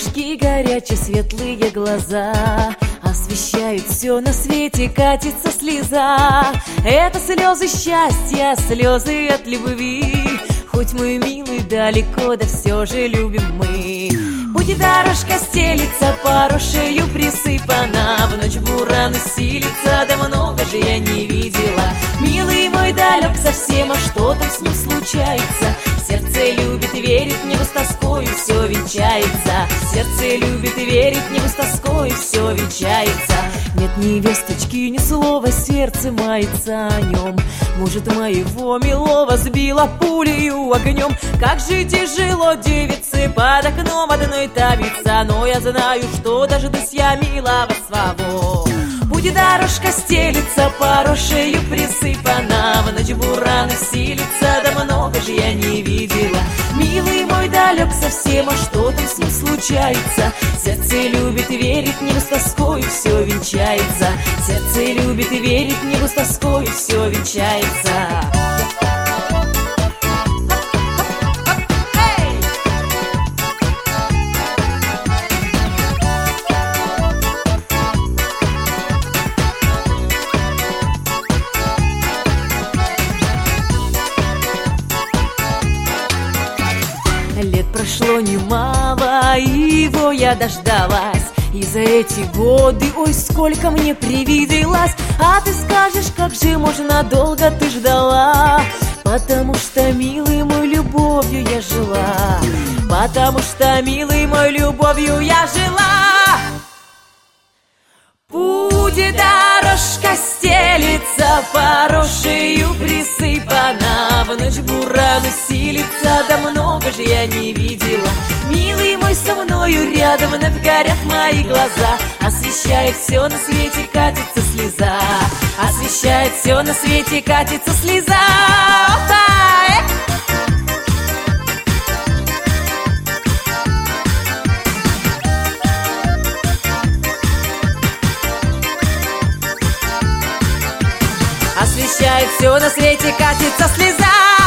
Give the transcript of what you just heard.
девушки горячие светлые глаза освещают все на свете, катится слеза. Это слезы счастья, слезы от любви. Хоть мы, милый, далеко, да все же любим мы. Путь дорожка стелится, пару шею присыпана. В ночь буран силится, да много же я не видела. Милый мой далек совсем, а что там с ним случается? Сердце любит, верит, небо с тоской, все венчается. Сердце любит, верит, небо с тоской, все венчается. Нет невесточки, ни слова, сердце мается о нем. Может, моего милого сбила пулею огнем. Как же тяжело девице под окном одной томиться. Но я знаю, что дождусь я милого своего. Путь дорожка стелится, пару шею присыпана. В ночь буран силится, да много же я не видела. Милый мой далек совсем, а что там с ним случается? Сердце любит, верит, небо с тоской, все венчается. Сердце любит, верит, небо с тоской, все венчается. Лет прошло немало, и его я дождалась. И за эти годы, ой, сколько мне привиделось. А ты скажешь, как же можно долго ты ждала? Потому что, милый мой, любовью я жила. Потому что, милый мой, любовью я жила. Путь дорожка стелится, пару шею присыпана. В ночь буран силится, да много же я не видела. Милый мой, со мною рядом, вновь горят мои глаза. Освещает все на свете, катится слеза. Освещает все на свете, катится слеза. Освещает все на свете, катится слеза.